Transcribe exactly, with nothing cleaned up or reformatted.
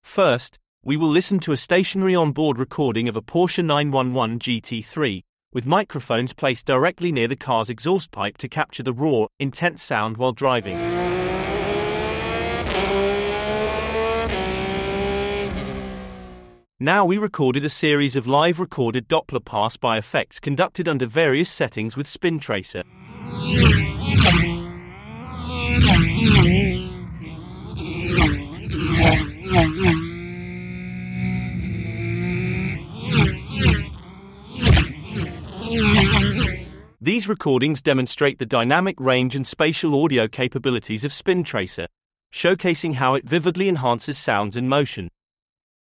First, we will listen to a stationary onboard recording of a Porsche nine one one G T three, with microphones placed directly near the car's exhaust pipe to capture the raw, intense sound while driving. Now we recorded a series of live recorded Doppler pass-by effects conducted under various settings with SpinTracer. These recordings demonstrate the dynamic range and spatial audio capabilities of SpinTracer, showcasing how it vividly enhances sounds and motion.